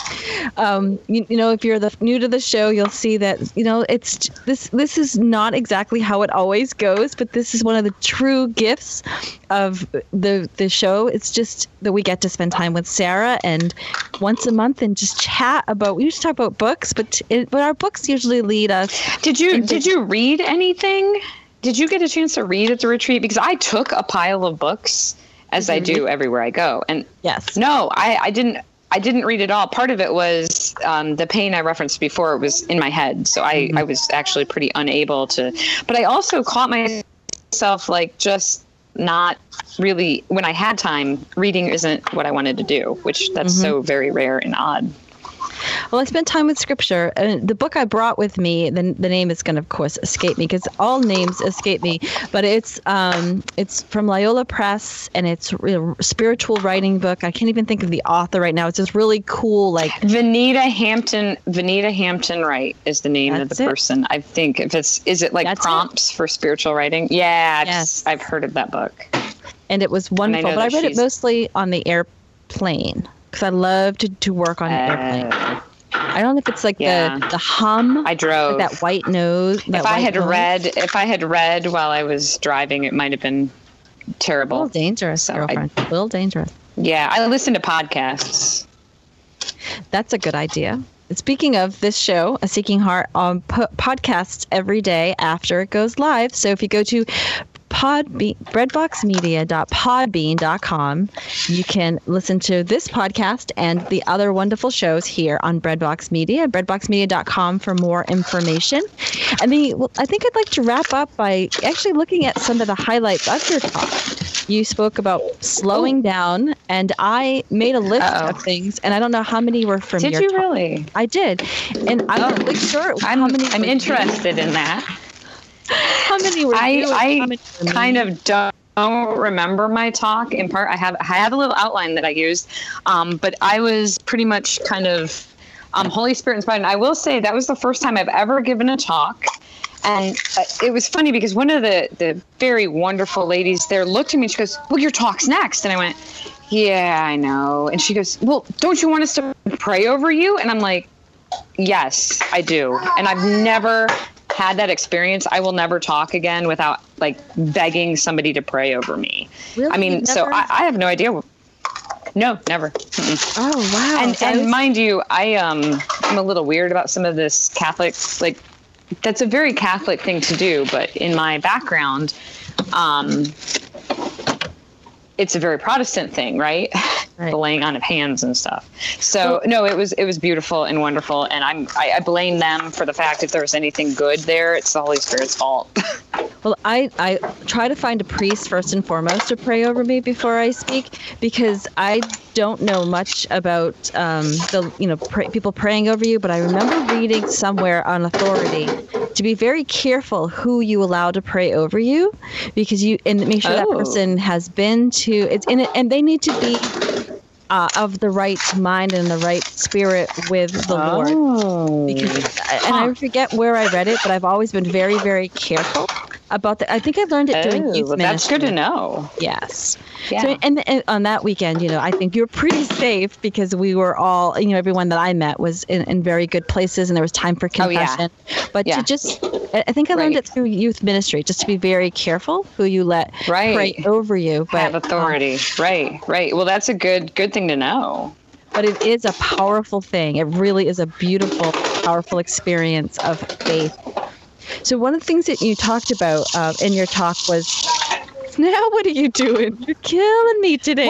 Speaker 2: um, you, you know, if you're the new to the show, you'll see that, you know, it's this this is not exactly how it always goes, but this is one of the true gifts of the the show. It's just that we get to spend time with Sarah and once a month and just chat about. We used to talk about books, but it, but our books usually lead us.
Speaker 4: Did you did you read anything? Did you get a chance to read at the retreat? Because I took a pile of books, as mm-hmm. I do everywhere I go. And
Speaker 2: yes,
Speaker 4: no, I, I didn't. I didn't read it all. Part of it was um, the pain I referenced before. It was in my head, so I, mm-hmm. I was actually pretty unable to. But I also caught myself like just not really, when I had time, reading isn't what I wanted to do, which that's mm-hmm. so very rare and odd.
Speaker 2: Well, I spent time with scripture. Uh, the book I brought with me, the, the name is going to, of course, escape me because all names escape me. But it's um, it's from Loyola Press, and it's a spiritual writing book. I can't even think of the author right now. It's just really cool. Like
Speaker 4: Vanita Hampton. Vanita Hampton Wright is the name of the
Speaker 2: it.
Speaker 4: person. I think if it's is it like
Speaker 2: That's
Speaker 4: prompts
Speaker 2: it.
Speaker 4: for spiritual writing? Yeah,
Speaker 2: yes.
Speaker 4: I've heard of that book.
Speaker 2: And it was wonderful.
Speaker 4: I
Speaker 2: but I read
Speaker 4: she's...
Speaker 2: it mostly on the airplane. Because I love to, to work on an uh, airplane. I don't know if it's like
Speaker 4: yeah.
Speaker 2: the, the hum.
Speaker 4: I drove.
Speaker 2: Like that white nose. That
Speaker 4: if I
Speaker 2: white
Speaker 4: had
Speaker 2: nose. read,
Speaker 4: if I had read while I was driving, it might have been terrible.
Speaker 2: A little dangerous,
Speaker 4: so
Speaker 2: girlfriend.
Speaker 4: I,
Speaker 2: a little dangerous.
Speaker 4: Yeah, I listen to podcasts.
Speaker 2: That's a good idea. Speaking of this show, A Seeking Heart, on po- podcasts every day after it goes live. So if you go to Podbean, breadbox media dot podbean dot com. You can listen to this podcast and the other wonderful shows here on Breadbox Media, breadbox media dot com for more information. And the, well, I think I'd like to wrap up by actually looking at some of the highlights of your talk. You spoke about slowing oh. down, and I made a list Uh-oh. of things, and I don't know how many were from
Speaker 4: did
Speaker 2: your
Speaker 4: you
Speaker 2: talk.
Speaker 4: really?
Speaker 2: I did. And I'm
Speaker 4: oh.
Speaker 2: not really sure
Speaker 4: I'm,
Speaker 2: how many
Speaker 4: I'm interested in that.
Speaker 2: How many were
Speaker 4: I,
Speaker 2: you?
Speaker 4: I
Speaker 2: how many were
Speaker 4: kind
Speaker 2: me?
Speaker 4: of don't remember my talk. In part, I have I have a little outline that I used, um, but I was pretty much kind of um, Holy Spirit inspired. And I will say that was the first time I've ever given a talk. And uh, it was funny because one of the, the very wonderful ladies there looked at me and she goes, well, your talk's next. And I went, yeah, I know. And she goes, well, don't you want us to pray over you? And I'm like, yes, I do. And I've never had that experience. I will never talk again without like begging somebody to pray over me.
Speaker 2: Really?
Speaker 4: I mean, so I, I have no idea. No, never. Mm-mm.
Speaker 2: Oh, wow.
Speaker 4: And,
Speaker 2: So
Speaker 4: and
Speaker 2: was-
Speaker 4: mind you, I, um, I'm a little weird about some of this Catholic, like, that's a very Catholic thing to do, but in my background, um, it's a very Protestant thing, right? Right. The laying on of hands and stuff. So no, it was it was beautiful and wonderful, and I'm I, I blame them for the fact if there was anything good there, it's the Holy Spirit's fault.
Speaker 2: Well, I, I try to find a priest first and foremost to pray over me before I speak, because I don't know much about um, the you know pray, people praying over you. But I remember reading somewhere on authority to be very careful who you allow to pray over you, because you and make sure
Speaker 4: Oh.
Speaker 2: that person has been to it's in it, and they need to be uh, of the right mind and the right spirit with the Lord.
Speaker 4: Oh.
Speaker 2: Because, and I forget where I read it, but I've always been very, very careful about that. I think I learned it doing
Speaker 4: Oh,
Speaker 2: youth
Speaker 4: well, that's
Speaker 2: ministry.
Speaker 4: good to know.
Speaker 2: Yes.
Speaker 4: Yeah.
Speaker 2: So, and, and on that weekend, you know, I think you were pretty safe because we were all, you know, everyone that I met was in, in very good places, and there was time for
Speaker 4: Oh, yeah.
Speaker 2: confession. But
Speaker 4: Yeah.
Speaker 2: to just, I I think I learned
Speaker 4: Right.
Speaker 2: it through youth ministry, just to be very careful who you let
Speaker 4: Right.
Speaker 2: pray over you. But,
Speaker 4: Have authority.
Speaker 2: um,
Speaker 4: right, right. Well, that's a good good thing to know.
Speaker 2: but it is a powerful thing. It really is a beautiful, powerful experience of faith. So one of the things that you talked about uh, in your talk was, now what are you doing? You're killing me today,
Speaker 4: What?
Speaker 2: girl.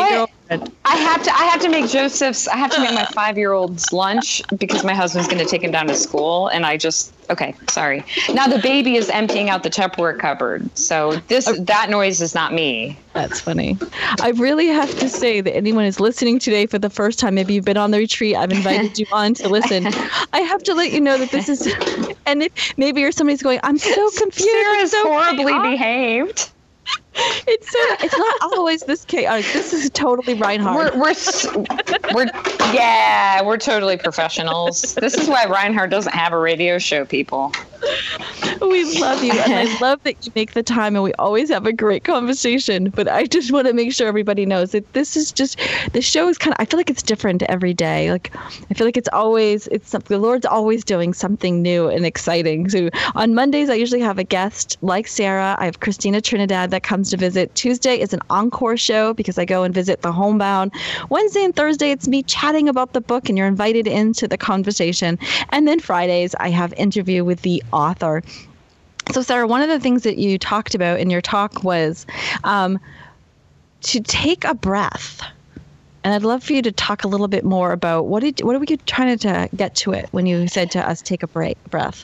Speaker 4: I have to I have to make Joseph's I have to make my five-year-old's lunch because my husband's going to take him down to school, and I just okay, sorry. Now the baby is emptying out the Tupperware cupboard. So this that noise is not me.
Speaker 2: That's funny. I really have to say that anyone is listening today for the first time, maybe you've been on the retreat, I've invited you on to listen. I have to let you know that this is, and if maybe you're somebody's going, I'm so confused.
Speaker 4: Sarah's
Speaker 2: so
Speaker 4: horribly
Speaker 2: chaotic.
Speaker 4: behaved.
Speaker 2: It's so, it's not always this chaotic. This is totally Reinhard.
Speaker 4: We're, we're, we're, yeah, we're totally professionals. This is why Reinhard doesn't have a radio show, people.
Speaker 2: We love you, and I love that you make the time, and we always have a great conversation. But I just want to make sure everybody knows that this is just, the show is kind of, I feel like it's different every day. Like, I feel like it's always, it's the Lord's always doing something new and exciting. So on Mondays, I usually have a guest like Sarah. I have Christina Trinidad that comes to visit. Tuesday is an encore show because I go and visit the homebound. Wednesday and Thursday, it's me chatting about the book, and you're invited into the conversation. And then Fridays, I have interview with the author. So, Sarah, one of the things that you talked about in your talk was um, to take a breath. And I'd love for you to talk a little bit more about what did what are we trying to get to it when you said to us, take a break, breath?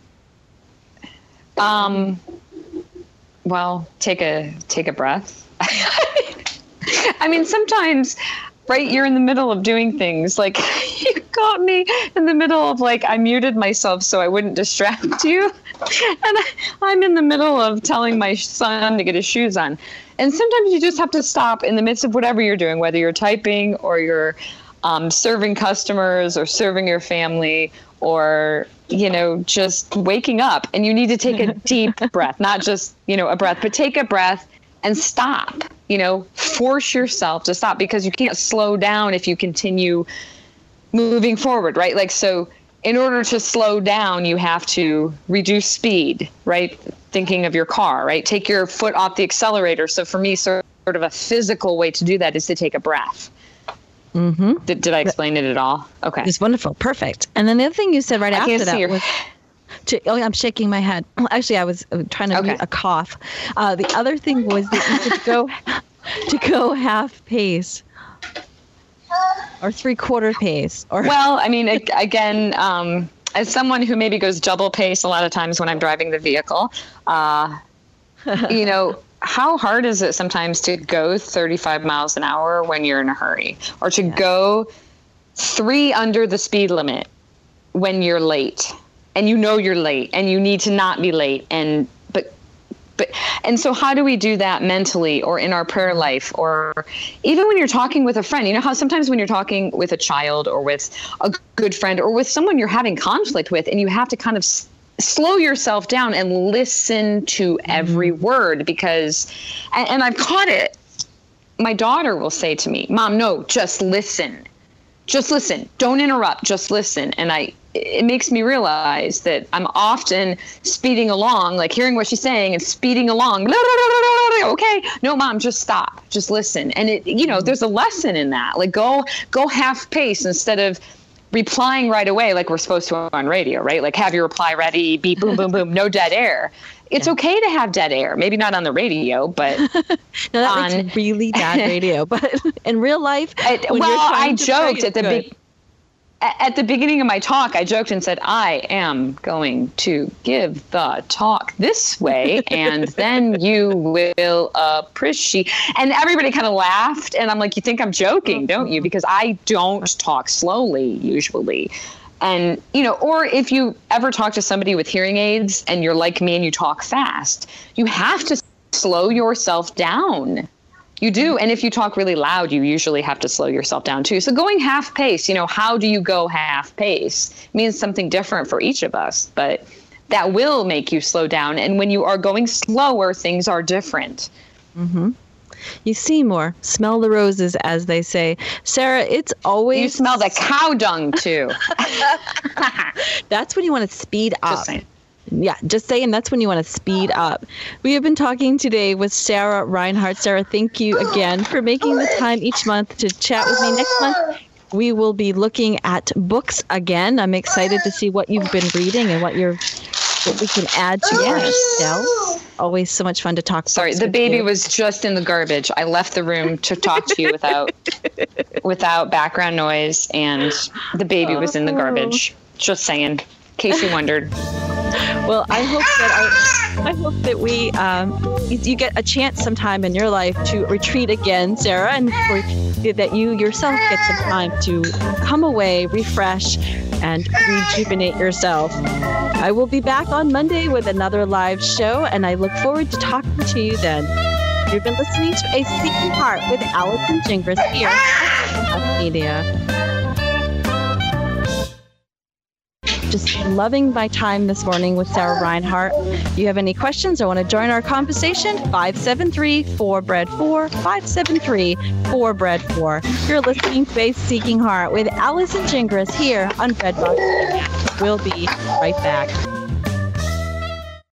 Speaker 4: Um. Well, take a take a breath. I mean, sometimes, right, you're in the middle of doing things. Like, you caught me in the middle of, like, I muted myself so I wouldn't distract you. And I, I'm in the middle of telling my son to get his shoes on. And sometimes you just have to stop in the midst of whatever you're doing, whether you're typing or you're um, serving customers or serving your family or, you know, just waking up. And you need to take a deep breath, not just, you know, a breath, but take a breath and stop, you know, force yourself to stop, because you can't slow down if you continue moving forward, right? Like, so in order to slow down, you have to reduce speed, right? Thinking of your car, right? Take your foot off the accelerator. So for me, sort of a physical way to do that is to take a breath.
Speaker 2: Mm-hmm.
Speaker 4: Did, did I explain it at all? Okay.
Speaker 2: It's wonderful. Perfect. And then the other thing you said right
Speaker 4: I
Speaker 2: after
Speaker 4: can't
Speaker 2: that
Speaker 4: see your...
Speaker 2: was... To, oh, I'm shaking my head. Actually, I was trying to
Speaker 4: Okay.
Speaker 2: mute a cough. Uh, the other thing was that you could go to go half pace or three quarter pace. Or
Speaker 4: Well, I mean, ag- again, um, as someone who maybe goes double pace a lot of times when I'm driving the vehicle, uh, you know, how hard is it sometimes to go thirty-five miles an hour when you're in a hurry, or to
Speaker 2: Yeah.
Speaker 4: go three under the speed limit when you're late? And you know you're late, and you need to not be late. And but but and so how do we do that mentally, or in our prayer life, or even when you're talking with a friend? You know how sometimes when you're talking with a child or with a good friend or with someone you're having conflict with, and you have to kind of s- slow yourself down and listen to every word, because and, and I've caught it. My daughter will say to me, "Mom, no, just listen. Just listen. Don't interrupt. Just listen." And I, it makes me realize that I'm often speeding along, like hearing what she's saying and speeding along. Okay, no, Mom, just stop. Just listen. And it, you know, there's a lesson in that. Like go, go half pace instead of replying right away, like we're supposed to on radio, right? Like have your reply ready, beep, boom, boom, boom, no dead air. It's yeah. okay to have dead air. Maybe not on the radio, but
Speaker 2: no, that
Speaker 4: on
Speaker 2: makes really bad radio. But in real life,
Speaker 4: I, well, I joked at the big. At the beginning of my talk, I joked and said, I am going to give the talk this way, and then you will appreciate. And everybody kind of laughed. And I'm like, you think I'm joking, don't you? Because I don't talk slowly usually. And, you know, or if you ever talk to somebody with hearing aids and you're like me and you talk fast, you have to slow yourself down. You do. And if you talk really loud, you usually have to slow yourself down too. So going half pace, you know, how do you go half pace means something different for each of us, but that will make you slow down. And when you are going slower, things are different.
Speaker 2: Mm-hmm. You see more, smell the roses, as they say. Sarah, it's always...
Speaker 4: You smell the cow dung too.
Speaker 2: That's when you want to speed up.
Speaker 4: Just saying.
Speaker 2: Yeah, just saying that's when you want to speed up. We have been talking today with Sarah Reinhard. Sarah, thank you again for making the time each month to chat with me. Next month, we will be looking at books again. I'm excited to see what you've been reading and what you're what we can add to your shelves. always so much fun to talk.
Speaker 4: Sorry, the baby
Speaker 2: you.
Speaker 4: was just in the garbage. I left the room to talk to you without without background noise, and the baby was in the garbage. Just saying, in case you wondered.
Speaker 2: Well, I hope that I, I hope that we um, you, you get a chance sometime in your life to retreat again, Sarah, and for, that you yourself get some time to come away, refresh, and rejuvenate yourself. I will be back on Monday with another live show, and I look forward to talking to you then. You've been listening to A Seeking Heart with Allison Gingras here on Media. Just loving my time this morning with Sarah Reinhardt. If you have any questions or want to join our conversation, five seven three, four B R E A D four, five seven three, four B R E A D four. You're listening to A Seeking Heart with Allison Gingras here on Redbox. We'll be right back.